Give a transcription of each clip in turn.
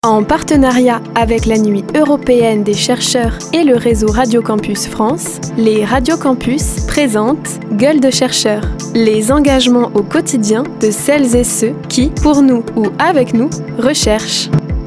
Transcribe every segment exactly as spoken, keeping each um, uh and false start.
En partenariat avec la Nuit européenne des chercheurs et le réseau Radio Campus France, les Radio Campus présentent Gueule de chercheurs, les engagements au quotidien de celles et ceux qui, pour nous ou avec nous, recherchent.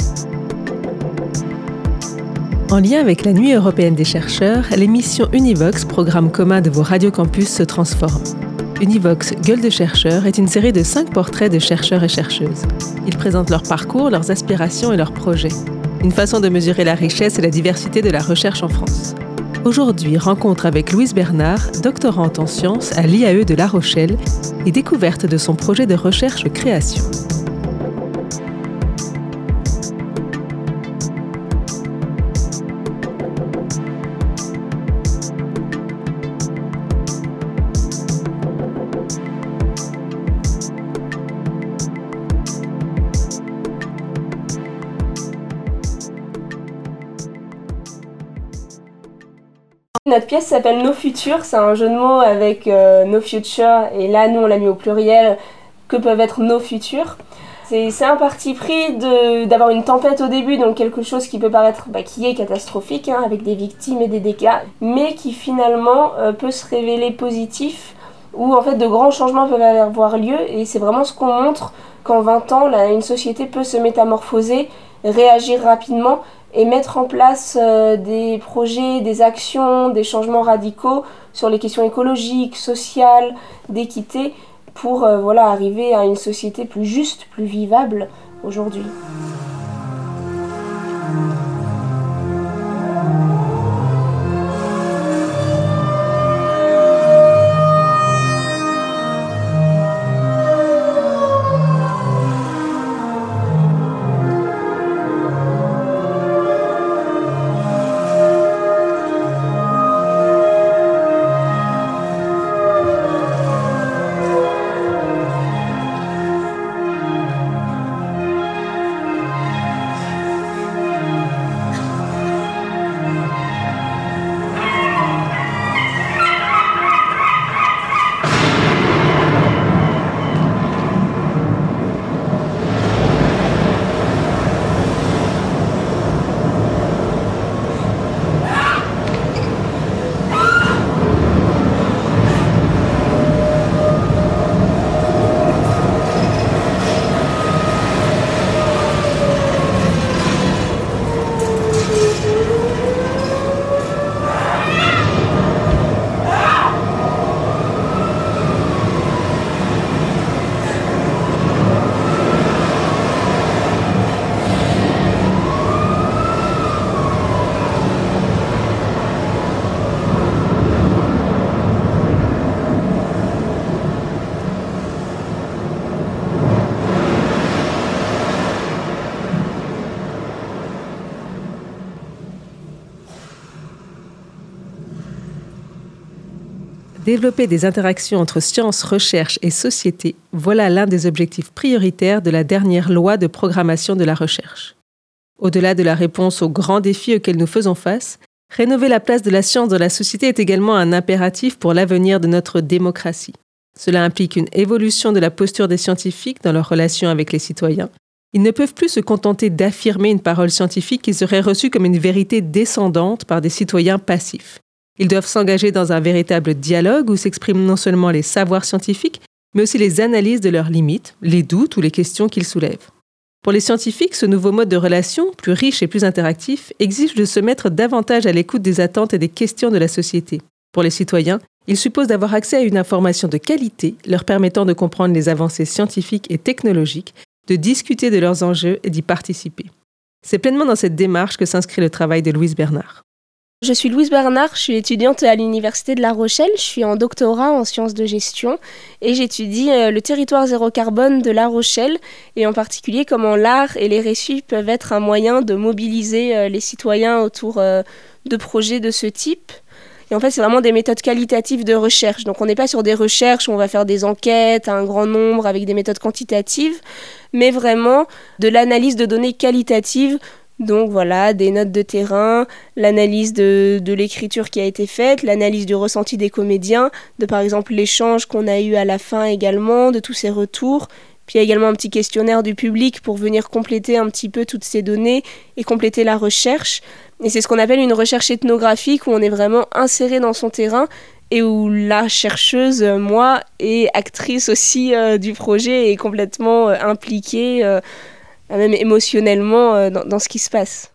En lien avec la Nuit européenne des chercheurs, l'émission Univox, programme commun de vos Radio Campus, se transforme. Univox Gueule de chercheurs est une série de cinq portraits de chercheurs et chercheuses. Ils présentent leur parcours, leurs aspirations et leurs projets. Une façon de mesurer la richesse et la diversité de la recherche en France. Aujourd'hui, rencontre avec Louise Bernard, doctorante en sciences à l'I A E de La Rochelle et découverte de son projet de recherche-création. Notre pièce s'appelle Nos Futurs, c'est un jeu de mots avec euh, No Future, et là nous on l'a mis au pluriel, que peuvent être nos futurs. C'est, c'est un parti pris de, d'avoir une tempête au début, donc quelque chose qui peut paraître, bah, qui est catastrophique, hein, avec des victimes et des dégâts, mais qui finalement euh, peut se révéler positif, où en fait de grands changements peuvent avoir lieu, et c'est vraiment ce qu'on montre qu'en vingt ans, là, une société peut se métamorphoser, réagir rapidement, et mettre en place euh, des projets, des actions, des changements radicaux sur les questions écologiques, sociales, d'équité, pour euh, voilà, arriver à une société plus juste, plus vivable aujourd'hui. Développer des interactions entre sciences, recherche et société, voilà l'un des objectifs prioritaires de la dernière loi de programmation de la recherche. Au-delà de la réponse aux grands défis auxquels nous faisons face, rénover la place de la science dans la société est également un impératif pour l'avenir de notre démocratie. Cela implique une évolution de la posture des scientifiques dans leur relation avec les citoyens. Ils ne peuvent plus se contenter d'affirmer une parole scientifique qui serait reçue comme une vérité descendante par des citoyens passifs. Ils doivent s'engager dans un véritable dialogue où s'expriment non seulement les savoirs scientifiques, mais aussi les analyses de leurs limites, les doutes ou les questions qu'ils soulèvent. Pour les scientifiques, ce nouveau mode de relation, plus riche et plus interactif, exige de se mettre davantage à l'écoute des attentes et des questions de la société. Pour les citoyens, il suppose d'avoir accès à une information de qualité, leur permettant de comprendre les avancées scientifiques et technologiques, de discuter de leurs enjeux et d'y participer. C'est pleinement dans cette démarche que s'inscrit le travail de Louise Bernard. Je suis Louise Bernard, je suis étudiante à l'Université de La Rochelle, je suis en doctorat en sciences de gestion et j'étudie le territoire zéro carbone de La Rochelle et en particulier comment l'art et les récits peuvent être un moyen de mobiliser les citoyens autour de projets de ce type. Et en fait, c'est vraiment des méthodes qualitatives de recherche. Donc on n'est pas sur des recherches où on va faire des enquêtes à un grand nombre avec des méthodes quantitatives, mais vraiment de l'analyse de données qualitatives. Donc voilà, des notes de terrain, l'analyse de, de l'écriture qui a été faite, l'analyse du ressenti des comédiens, de par exemple l'échange qu'on a eu à la fin également, de tous ces retours, Puis il y a également un petit questionnaire du public pour venir compléter un petit peu toutes ces données et compléter la recherche. Et c'est ce qu'on appelle une recherche ethnographique où on est vraiment inséré dans son terrain et où la chercheuse, moi, et actrice aussi euh, du projet, est complètement euh, impliquée, euh, même émotionnellement, euh, dans, dans ce qui se passe.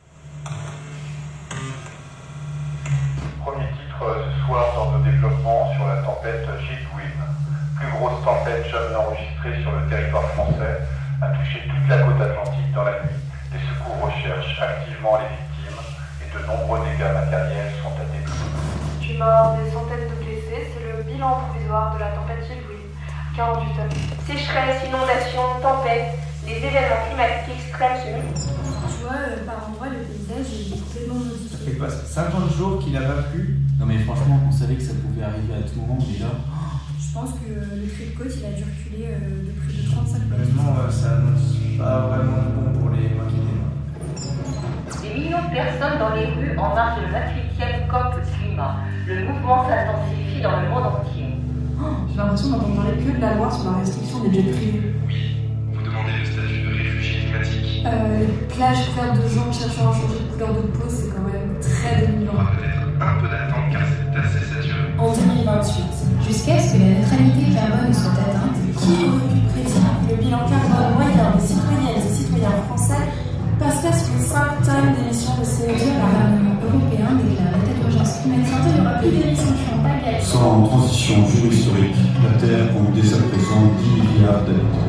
Premier titre euh, ce soir dans nos développements sur la tempête Gilles-Louis. Plus grosse tempête jamais enregistrée sur le territoire français, a touché toute la côte atlantique dans la nuit. Les secours recherchent activement les victimes et de nombreux dégâts matériels sont à déplorer. huit morts, des centaines de blessés, c'est le bilan provisoire de la tempête Gilles-Louis. quarante-huit heures. Sécheresse, inondations, tempêtes, les événements climatiques extrêmes se multiplient. Tu vois, euh, par endroits, le paysage est complètement modifié. Ça fait quoi, cinquante jours qu'il n'a pas plu? Non mais franchement, on savait que ça pouvait arriver à tout moment, mais là... Je pense que euh, le trait de côte, il a dû reculer euh, de plus de trente-cinq mètres. Honnêtement, euh, ça annonce pas vraiment bon pour les mois qui viennent. Des millions de personnes dans les rues en marge de la vingt-huitième COP Climat. Le mouvement s'intensifie dans le monde entier. Oh, j'ai l'impression d'entendre parler que de la loi sur la restriction des jets privés. Oui, vous demandez le statut de réfugié climatique. Euh, les plages couvertes de gens cherchant à changer de couleur de peau, c'est quand même très Il y dénigrant. aura peut-être un peu d'attente car c'est assez saturé. En deux mille vingt-huit, jusqu'à ce que la neutralité carbone soit atteinte, qui aurait pu prédire que le bilan carbone moyen des citoyennes et citoyens français passerait sous cinq tonnes d'émissions de C O deux le par an? Parlement européen déclare l'état d'urgence climatique. Bientôt, il n'y aura plus d'émissions qui n'ont pas gagné. Sans transition géohistorique, la Terre compte dès à présent dix milliards d'habitants.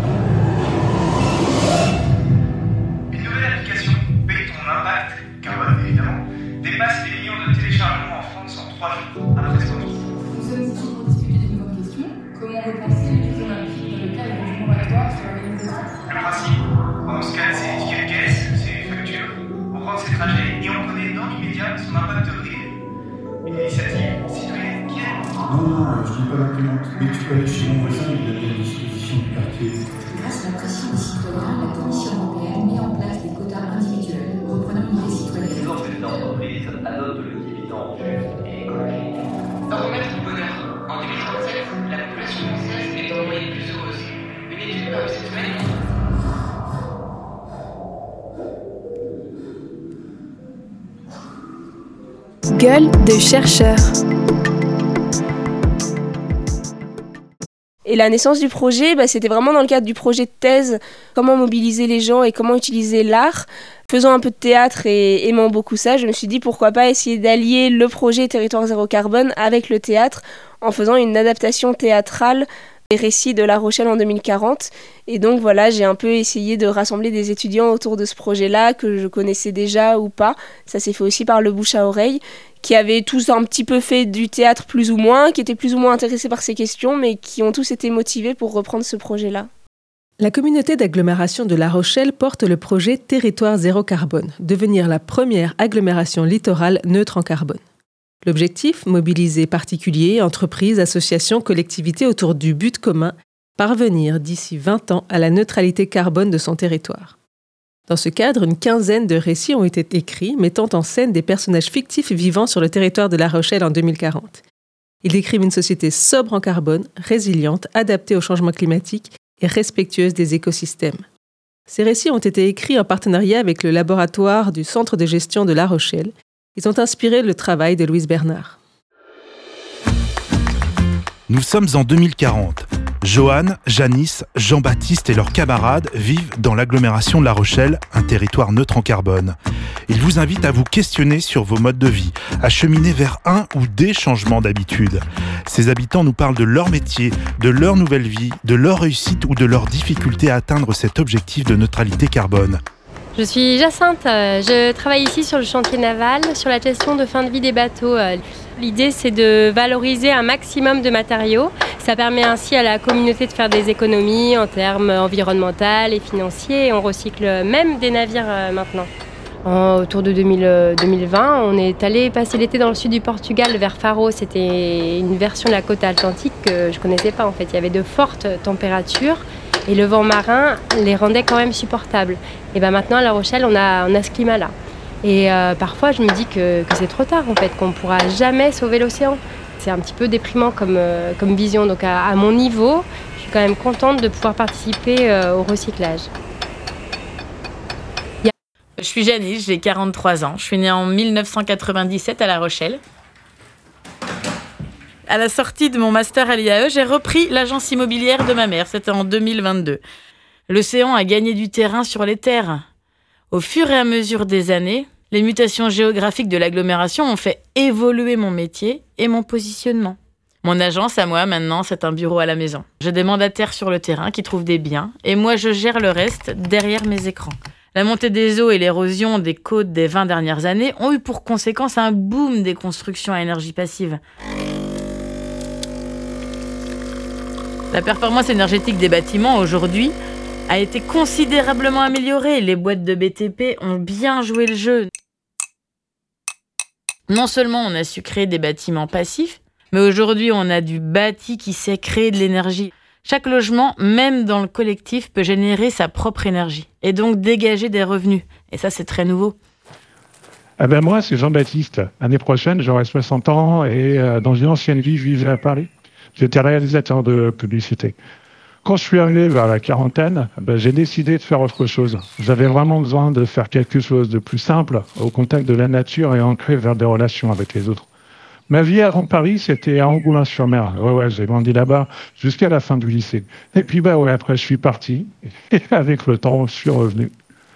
Une nouvelle application, Paye ton impact, carbone évidemment, dépasse les millions de téléchargements en France en trois jours, après ce qu'on Nous sommes ici pour discuter d'une grande question. Comment repenser les Jeux Olympiques dans le cadre du moratoire sur l'organisation? Le principe, on scanne ses tickets de caisse, ses factures, on rend ses trajets et on connaît dans l'immédiat son impact réel. Une initiative citoyenne qui est... Non, non, je dis pas l'imprimante, mais tu peux aller chez mon voisin, il a des dispositions du quartier. Grâce à la pression des citoyens, la Commission européenne met en place des quotas individuels, reprenant l'idée citoyenne. L'ensemble des entreprises adoptent le dividende juste et écologique. Baromètre du bonheur. En deux mille trente-sept, la population française est en moyenne plus heureuse. Une étude parue cette semaine. Gueule de chercheur. Et la naissance du projet, bah, c'était vraiment dans le cadre du projet de thèse, comment mobiliser les gens et comment utiliser l'art. Faisant un peu de théâtre et aimant beaucoup ça, je me suis dit pourquoi pas essayer d'allier le projet Territoire Zéro Carbone avec le théâtre en faisant une adaptation théâtrale des récits de La Rochelle en deux mille quarante. Et donc voilà, j'ai un peu essayé de rassembler des étudiants autour de ce projet-là que je connaissais déjà ou pas. Ça s'est fait aussi par le bouche à oreille, qui avaient tous un petit peu fait du théâtre plus ou moins, qui étaient plus ou moins intéressés par ces questions, mais qui ont tous été motivés pour reprendre ce projet-là. La communauté d'agglomération de La Rochelle porte le projet Territoire Zéro Carbone, devenir la première agglomération littorale neutre en carbone. L'objectif, mobiliser particuliers, entreprises, associations, collectivités autour du but commun, parvenir d'ici vingt ans à la neutralité carbone de son territoire. Dans ce cadre, une quinzaine de récits ont été écrits, mettant en scène des personnages fictifs vivant sur le territoire de La Rochelle en deux mille quarante. Ils décrivent une société sobre en carbone, résiliente, adaptée au changement climatique et respectueuse des écosystèmes. Ces récits ont été écrits en partenariat avec le laboratoire du Centre de gestion de La Rochelle. Ils ont inspiré le travail de Louise Bernard. Nous sommes en deux mille quarante. Joanne, Janice, Jean-Baptiste et leurs camarades vivent dans l'agglomération de La Rochelle, un territoire neutre en carbone. Ils vous invitent à vous questionner sur vos modes de vie, à cheminer vers un ou des changements d'habitude. Ces habitants nous parlent de leur métier, de leur nouvelle vie, de leur réussite ou de leur difficulté à atteindre cet objectif de neutralité carbone. Je suis Jacinthe, je travaille ici sur le chantier naval, sur la gestion de fin de vie des bateaux. L'idée, c'est de valoriser un maximum de matériaux. Ça permet ainsi à la communauté de faire des économies en termes environnementaux et financiers. On recycle même des navires maintenant. En, autour de deux mille, deux mille vingt, on est allé passer l'été dans le sud du Portugal, vers Faro. C'était une version de la côte atlantique que je ne connaissais pas en fait. Il y avait de fortes températures. Et le vent marin les rendait quand même supportables. Et ben maintenant à La Rochelle, on a, on a ce climat-là. Et euh, parfois, je me dis que, que c'est trop tard, en fait, qu'on ne pourra jamais sauver l'océan. C'est un petit peu déprimant comme, euh, comme vision. Donc à, à mon niveau, suis quand même contente de pouvoir participer euh, au recyclage. Je suis Janice, j'ai quarante-trois ans. Je suis née en mille neuf cent quatre-vingt-dix-sept à La Rochelle. À la sortie de mon master à l'I A E, j'ai repris l'agence immobilière de ma mère. C'était en deux mille vingt-deux. L'océan a gagné du terrain sur les terres. Au fur et à mesure des années, les mutations géographiques de l'agglomération ont fait évoluer mon métier et mon positionnement. Mon agence, à moi, maintenant, c'est un bureau à la maison. J'ai des mandataires sur le terrain qui trouvent des biens et moi, je gère le reste derrière mes écrans. La montée des eaux et l'érosion des côtes des vingt dernières années ont eu pour conséquence un boom des constructions à énergie passive. La performance énergétique des bâtiments, aujourd'hui, a été considérablement améliorée. Les boîtes de B T P ont bien joué le jeu. Non seulement on a su créer des bâtiments passifs, mais aujourd'hui on a du bâti qui sait créer de l'énergie. Chaque logement, même dans le collectif, peut générer sa propre énergie et donc dégager des revenus. Et ça, c'est très nouveau. Ah ben moi, c'est Jean-Baptiste. L'année prochaine, j'aurai soixante ans et euh, dans une ancienne vie, je vivais à Paris. J'étais réalisateur de publicité. Quand je suis arrivé vers la quarantaine, ben, j'ai décidé de faire autre chose. J'avais vraiment besoin de faire quelque chose de plus simple, au contact de la nature et ancré vers des relations avec les autres. Ma vie avant Paris, c'était à Angoulins-sur-Mer. Ouais, ouais, j'ai grandi là-bas jusqu'à la fin du lycée. Et puis, bah ouais, après, je suis parti. Et avec le temps, je suis revenu.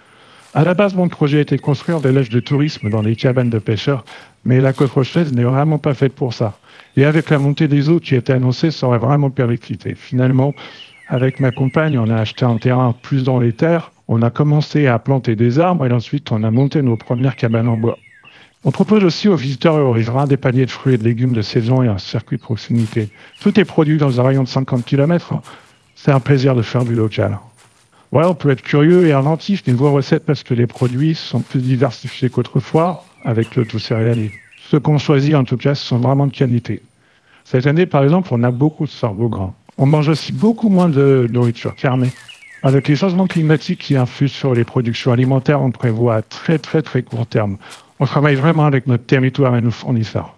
À la base, mon projet était de construire des loges de tourisme dans des cabanes de pêcheurs. Mais la côte rochelaise n'est vraiment pas faite pour ça. Et avec la montée des eaux qui était annoncée, ça aurait vraiment périclité. Finalement, avec ma compagne, on a acheté un terrain plus dans les terres. On a commencé à planter des arbres et ensuite, on a monté nos premières cabanes en bois. On propose aussi aux visiteurs et aux riverains des paniers de fruits et de légumes de saison et un circuit de proximité. Tout est produit dans un rayon de cinquante kilomètres. C'est un plaisir de faire du local. Ouais, on peut être curieux et inventif niveau recettes parce que les produits sont plus diversifiés qu'autrefois avec le tout céréalier. Ceux qu'on choisit, en tout cas, sont vraiment de qualité. Cette année, par exemple, on a beaucoup de sorgho gras. On mange aussi beaucoup moins de nourriture carnée. Avec les changements climatiques qui influent sur les productions alimentaires, on prévoit à très très très court terme. On travaille vraiment avec notre territoire et nos fournisseurs.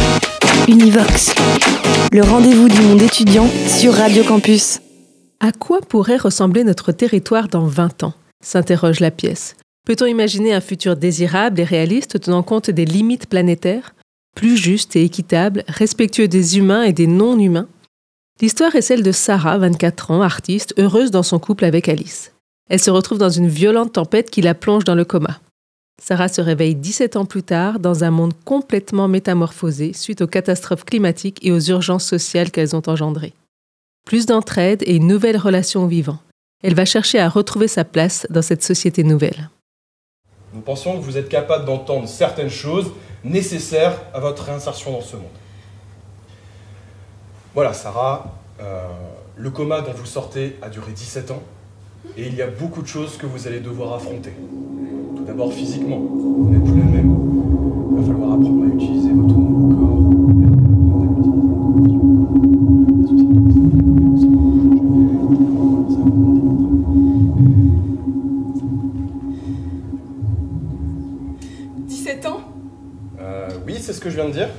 Univox, le rendez-vous du monde étudiant sur Radio Campus. À quoi pourrait ressembler notre territoire dans vingt ans ? S'interroge la pièce. Peut-on imaginer un futur désirable et réaliste tenant compte des limites planétaires, plus juste et équitable, respectueux des humains et des non-humains ? L'histoire est celle de Sarah, vingt-quatre ans, artiste, heureuse dans son couple avec Alice. Elle se retrouve dans une violente tempête qui la plonge dans le coma. Sarah se réveille dix-sept ans plus tard dans un monde complètement métamorphosé suite aux catastrophes climatiques et aux urgences sociales qu'elles ont engendrées. Plus d'entraide et une nouvelle relation au vivant. Elle va chercher à retrouver sa place dans cette société nouvelle. Nous pensons que vous êtes capable d'entendre certaines choses nécessaires à votre réinsertion dans ce monde. Voilà, Sarah, euh, le coma dont vous sortez a duré dix-sept ans et il y a beaucoup de choses que vous allez devoir affronter. Tout d'abord physiquement, vous n'êtes plus le même. Il va falloir apprendre à utiliser votre nouveau corps. dix-sept ans ? euh, Oui, c'est ce que je viens de dire.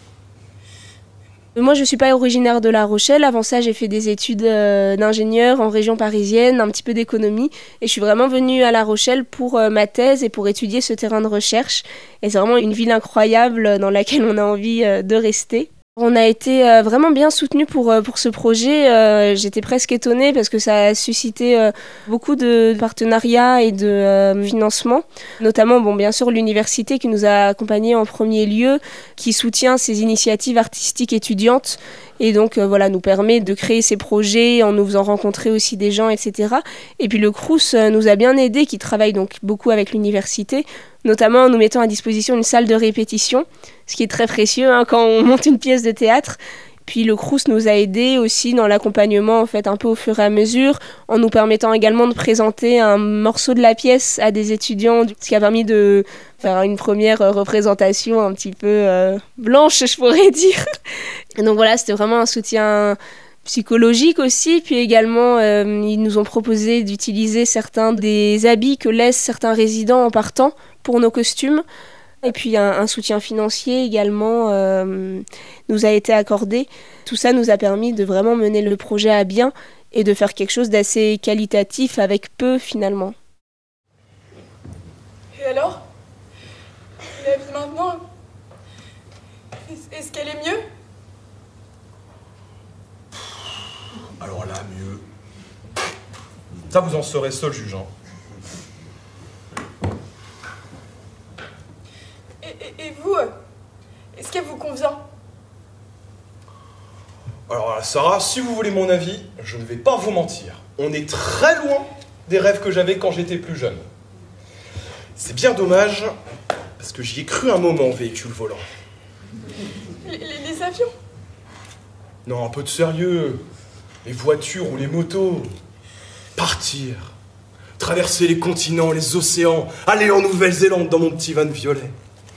Moi, je ne suis pas originaire de La Rochelle. Avant ça, j'ai fait des études euh, d'ingénieur en région parisienne, un petit peu d'économie. Et je suis vraiment venue à La Rochelle pour euh, ma thèse et pour étudier ce terrain de recherche. Et c'est vraiment une ville incroyable dans laquelle on a envie euh, de rester. On a été euh, vraiment bien soutenus pour, euh, pour ce projet. Euh, j'étais presque étonnée parce que ça a suscité euh, beaucoup de partenariats et de euh, financements. Notamment, bon, bien sûr, l'université qui nous a accompagnés en premier lieu, qui soutient ces initiatives artistiques étudiantes et donc euh, voilà, nous permet de créer ces projets en nous faisant rencontrer aussi des gens, et cetera. Et puis le Crous euh, nous a bien aidés, qui travaille donc beaucoup avec l'université, notamment en nous mettant à disposition une salle de répétition, ce qui est très précieux hein, quand on monte une pièce de théâtre. Puis le Crous nous a aidés aussi dans l'accompagnement en fait, un peu au fur et à mesure, en nous permettant également de présenter un morceau de la pièce à des étudiants, ce qui a permis de faire une première représentation un petit peu euh, blanche, je pourrais dire. Et donc voilà, c'était vraiment un soutien psychologique aussi, puis également euh, ils nous ont proposé d'utiliser certains des habits que laissent certains résidents en partant pour nos costumes. Et puis un, un soutien financier également euh, nous a été accordé. Tout ça nous a permis de vraiment mener le projet à bien et de faire quelque chose d'assez qualitatif avec peu finalement. Et alors ? La vie maintenant, est-ce qu'elle est mieux ? Alors là, mieux. Ça, vous en serez seul jugeant. Et, et, et vous, est-ce qu'elle vous convient ? Alors Sarah, si vous voulez mon avis, je ne vais pas vous mentir. On est très loin des rêves que j'avais quand j'étais plus jeune. C'est bien dommage, parce que j'y ai cru un moment, véhicule volant. Les, les, les avions ? Non, un peu de sérieux. Les voitures ou les motos. Partir. Traverser les continents, les océans. Aller en Nouvelle-Zélande dans mon petit van violet.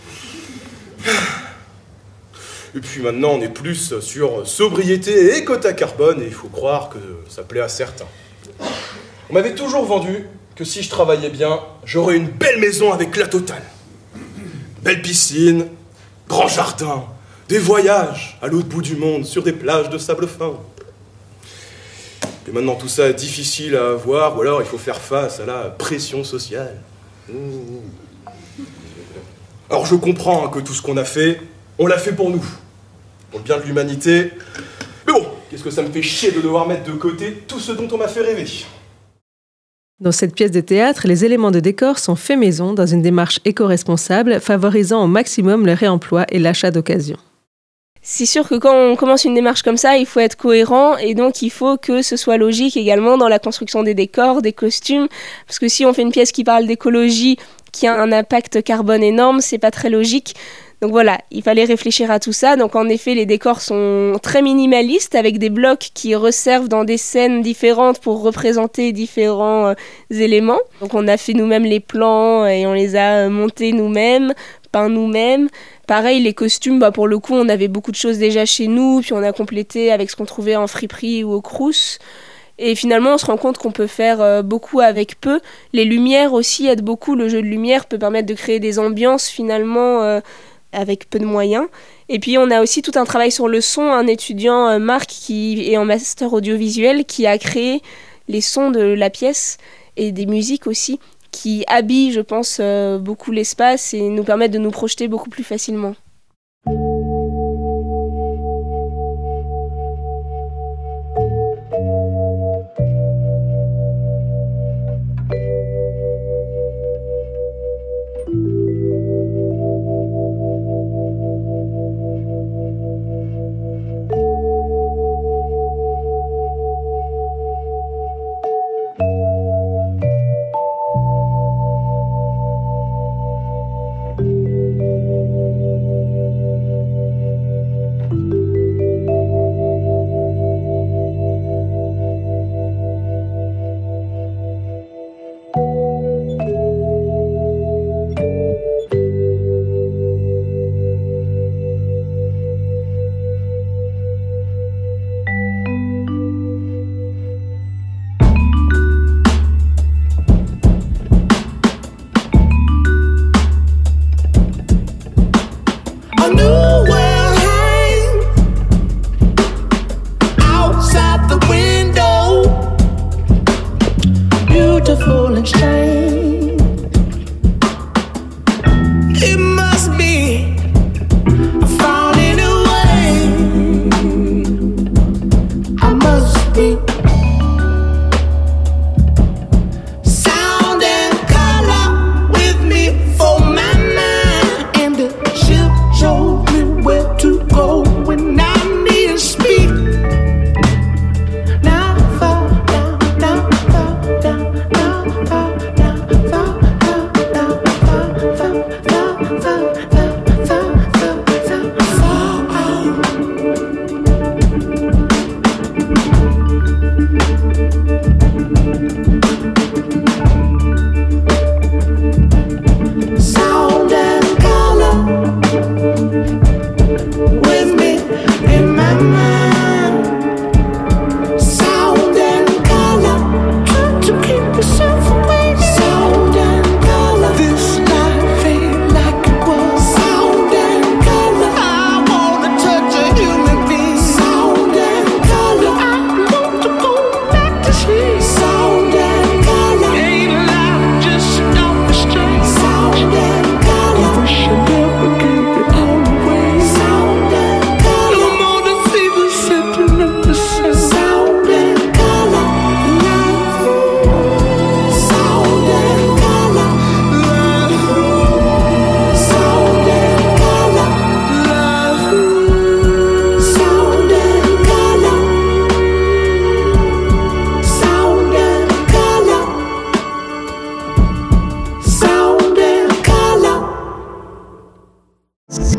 Et puis maintenant, on est plus sur sobriété et quota carbone, et il faut croire que ça plaît à certains. On m'avait toujours vendu que si je travaillais bien, j'aurais une belle maison avec la totale. Belle piscine, grand jardin, des voyages à l'autre bout du monde, sur des plages de sable fin. Et maintenant, tout ça est difficile à avoir, ou alors il faut faire face à la pression sociale. Alors je comprends que tout ce qu'on a fait, on l'a fait pour nous, pour le bien de l'humanité. Mais bon, qu'est-ce que ça me fait chier de devoir mettre de côté tout ce dont on m'a fait rêver. Dans cette pièce de théâtre, les éléments de décor sont faits maison dans une démarche éco-responsable, favorisant au maximum le réemploi et l'achat d'occasion. C'est sûr que quand on commence une démarche comme ça, il faut être cohérent et donc il faut que ce soit logique également dans la construction des décors, des costumes, parce que si on fait une pièce qui parle d'écologie, qui a un impact carbone énorme, c'est pas très logique. Donc voilà, il fallait réfléchir à tout ça. Donc en effet, les décors sont très minimalistes avec des blocs qui resservent dans des scènes différentes pour représenter différents euh, éléments. Donc on a fait nous-mêmes les plans et on les a montés nous-mêmes, peints nous-mêmes. Pareil, les costumes, bah pour le coup, on avait beaucoup de choses déjà chez nous, puis on a complété avec ce qu'on trouvait en friperie ou au Crous. Et finalement, on se rend compte qu'on peut faire euh, beaucoup avec peu. Les lumières aussi aident beaucoup. Le jeu de lumière peut permettre de créer des ambiances finalement euh, avec peu de moyens. Et puis, on a aussi tout un travail sur le son. Un étudiant, euh, Marc, qui est en master audiovisuel, qui a créé les sons de la pièce et des musiques aussi, qui habillent, je pense, euh, beaucoup l'espace et nous permettent de nous projeter beaucoup plus facilement. Show me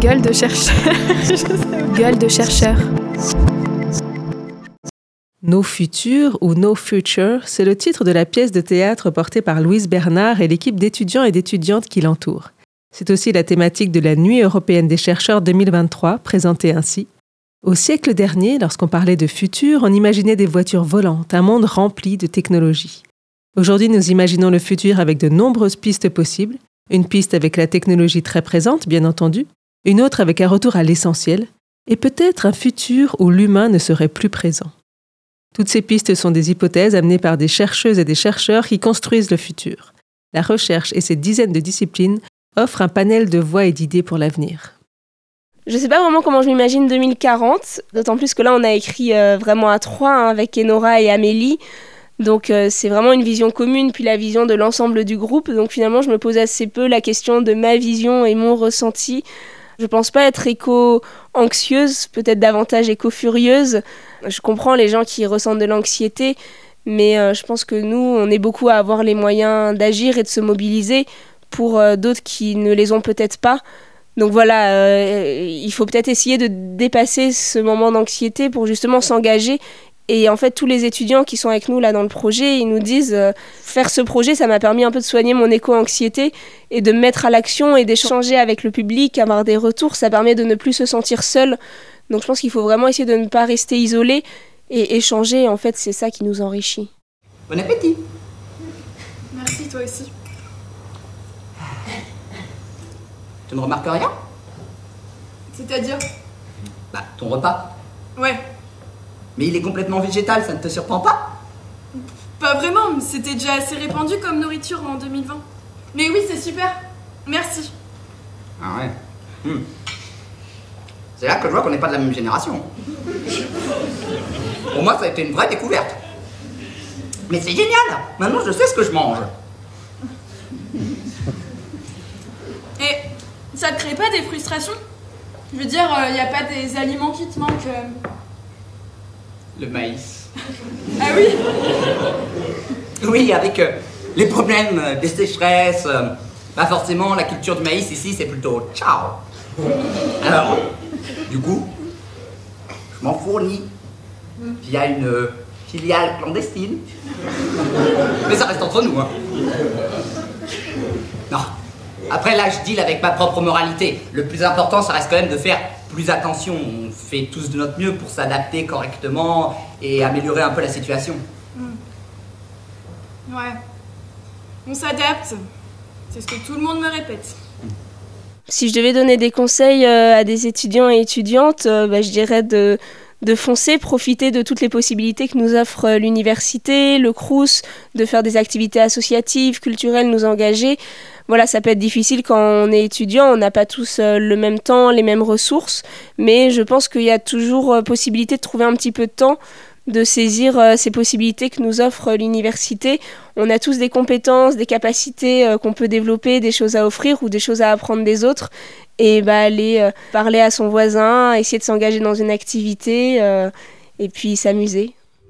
Gueule de chercheur. Gueule de chercheur. Nos futurs ou No Future, c'est le titre de la pièce de théâtre portée par Louise Bernard et l'équipe d'étudiants et d'étudiantes qui l'entourent. C'est aussi la thématique de la Nuit européenne des chercheurs deux mille vingt-trois, présentée ainsi. Au siècle dernier, lorsqu'on parlait de futur, on imaginait des voitures volantes, un monde rempli de technologies. Aujourd'hui, nous imaginons le futur avec de nombreuses pistes possibles. Une piste avec la technologie très présente, bien entendu, une autre avec un retour à l'essentiel, et peut-être un futur où l'humain ne serait plus présent. Toutes ces pistes sont des hypothèses amenées par des chercheuses et des chercheurs qui construisent le futur. La recherche et ses dizaines de disciplines offrent un panel de voies et d'idées pour l'avenir. Je ne sais pas vraiment comment je m'imagine deux mille quarante, d'autant plus que là on a écrit euh, vraiment à trois hein, avec Enora et Amélie. Donc euh, c'est vraiment une vision commune, puis la vision de l'ensemble du groupe. Donc finalement je me pose assez peu la question de ma vision et mon ressenti. Je pense pas être éco-anxieuse, peut-être davantage éco-furieuse. Je comprends les gens qui ressentent de l'anxiété, mais euh, je pense que nous, on est beaucoup à avoir les moyens d'agir et de se mobiliser pour euh, d'autres qui ne les ont peut-être pas. Donc voilà, euh, il faut peut-être essayer de dépasser ce moment d'anxiété pour justement s'engager. Et en fait, tous les étudiants qui sont avec nous là dans le projet, ils nous disent euh, faire ce projet, ça m'a permis un peu de soigner mon éco-anxiété et de me mettre à l'action et d'échanger avec le public, avoir des retours. Ça permet de ne plus se sentir seul. Donc je pense qu'il faut vraiment essayer de ne pas rester isolé et échanger. En fait, c'est ça qui nous enrichit. Bon appétit. Merci, toi aussi. Tu ne remarques rien? C'est-à-dire? Bah, ton repas. Ouais. Mais il est complètement végétal, ça ne te surprend pas? Pas vraiment, c'était déjà assez répandu comme nourriture en deux mille vingt. Mais oui, c'est super. Merci. Ah ouais. Hmm. C'est là que je vois qu'on n'est pas de la même génération. Pour moi, ça a été une vraie découverte. Mais c'est génial! Maintenant, je sais ce que je mange. Et ça te crée pas des frustrations? Je veux dire, il euh, n'y a pas des aliments qui te manquent euh... Le maïs. Ah oui? Oui, avec euh, les problèmes euh, des sécheresses, euh, pas forcément la culture du maïs ici, c'est plutôt ciao. Alors, du coup, je m'en fournis via une euh, filiale clandestine. Mais ça reste entre nous, hein. Non. Après, là, je deal avec ma propre moralité. Le plus important, ça reste quand même de faire plus attention. On fait tous de notre mieux pour s'adapter correctement et améliorer un peu la situation. Mmh. Ouais. On s'adapte. C'est ce que tout le monde me répète. Si je devais donner des conseils euh, à des étudiants et étudiantes, euh, bah, je dirais de, de foncer, profiter de toutes les possibilités que nous offre euh, l'université, le Crous, de faire des activités associatives, culturelles, nous engager. Voilà, ça peut être difficile quand on est étudiant, on n'a pas tous euh, le même temps, les mêmes ressources, mais je pense qu'il y a toujours euh, possibilité de trouver un petit peu de temps, de saisir euh, ces possibilités que nous offre euh, l'université. On a tous des compétences, des capacités euh, qu'on peut développer, des choses à offrir ou des choses à apprendre des autres, et bah, aller euh, parler à son voisin, essayer de s'engager dans une activité, euh, et puis s'amuser.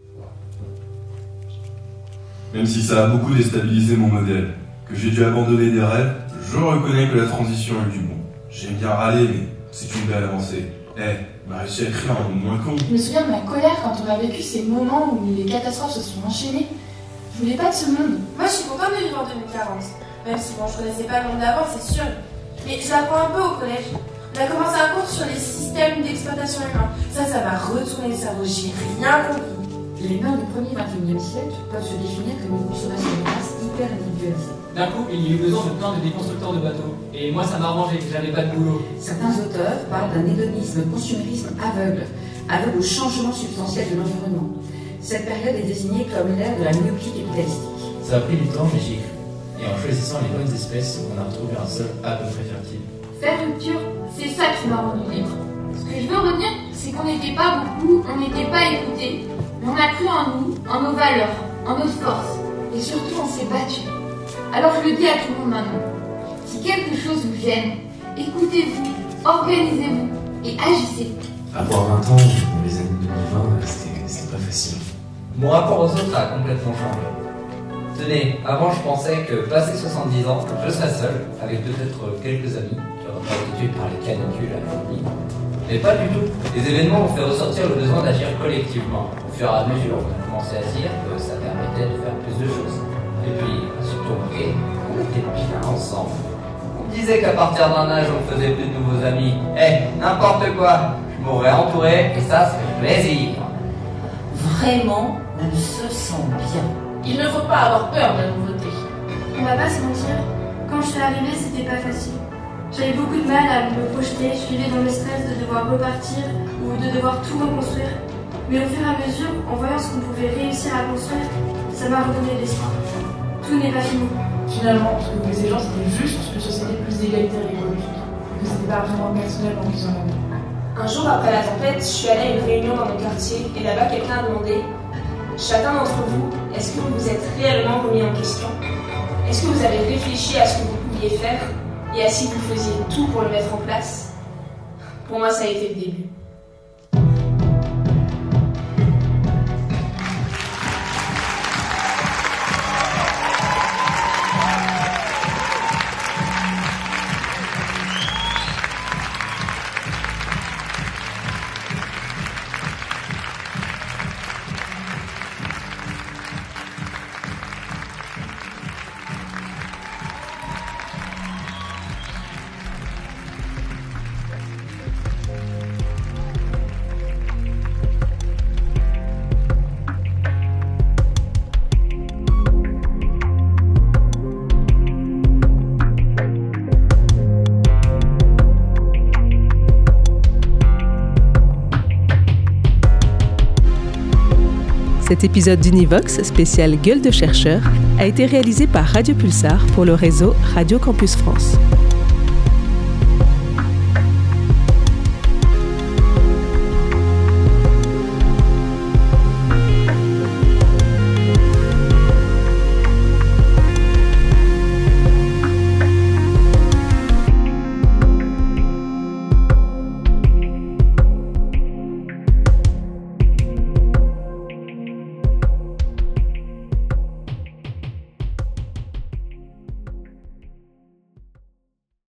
Même si ça a beaucoup déstabilisé mon modèle, que j'ai dû abandonner des rêves, je reconnais que la transition est du bon. J'aime bien râler, mais c'est une belle avancée. Eh, hey, on a réussi à écrire un monde moins con. Je me souviens de ma colère quand on a vécu ces moments où les catastrophes se sont enchaînées. Je voulais pas de ce monde. Moi, je suis contente de vivre en deux mille quarante. Même si bon, je connaissais pas le monde d'avant, c'est sûr. Mais je l'apprends un peu au collège. On a commencé un cours sur les systèmes d'exploitation humaine. Ça, ça m'a retourné le cerveau. J'ai rien compris. Les mœurs du premier vingt et unième siècle peuvent se définir comme une consommation de masse hyper individualisée. D'un coup, il y a eu besoin de plein de déconstructeurs de bateaux. Et moi, ça m'a arrangé, j'avais pas de boulot. Certains auteurs parlent d'un hédonisme, consumérisme aveugle, aveugle au changement substantiel de l'environnement. Cette période est désignée comme l'ère de la myopie capitalistique. Ça a pris du temps, mais j'y ai cru. Et en choisissant les bonnes espèces, on a retrouvé un sol à peu près fertile. Faire rupture, c'est ça qui m'a rendu libre. Ce que je veux retenir, c'est qu'on n'était pas beaucoup, on n'était pas écoutés. Mais on a cru en nous, en nos valeurs, en notre force. Et surtout, on s'est battu. Alors je le dis à tout le monde maintenant. Si quelque chose vous gêne, écoutez-vous, organisez-vous et agissez. Avoir vingt ans, dans les années deux mille vingt, c'était, c'était pas facile. Mon rapport aux autres a complètement changé. Tenez, avant je pensais que passé soixante-dix ans, je serais seul, avec peut-être quelques amis, qui auraient pas été tués par les canicules à la nuit. Mais pas du tout. Les événements ont fait ressortir le besoin d'agir collectivement. Au fur et à mesure, on a commencé à dire que ça permettait de faire plus de choses. Et puis, on a surtout remarqué qu'on était bien ensemble. On disait qu'à partir d'un âge, on faisait plus de nouveaux amis. Eh, n'importe quoi, je m'aurais entouré, et ça, ça fait plaisir. Vraiment, on se sent bien. Il ne faut pas avoir peur de la nouveauté. On va pas se mentir, quand je suis arrivée, c'était pas facile. J'avais beaucoup de mal à me projeter, je vivais dans le stress de devoir repartir ou de devoir tout reconstruire. Mais au fur et à mesure, en voyant ce qu'on pouvait réussir à construire, ça m'a redonné l'espoir. Tout n'est pas fini. Finalement, ce que voulaient ces gens, c'était juste une société plus égalitaire et écologique. Que c'était pas vraiment personnellement qu'ils en avaient. Un jour après la tempête, je suis allée à une réunion dans mon quartier et là-bas, quelqu'un a demandé « Chacun d'entre vous, est-ce que vous vous êtes réellement remis en question? Est-ce que vous avez réfléchi à ce que vous pouviez faire et à si vous faisiez tout pour le mettre en place ?» Pour moi, ça a été le début. Cet épisode d'Univox, spécial Gueule de chercheur, a été réalisé par Radio Pulsar pour le réseau Radio Campus France.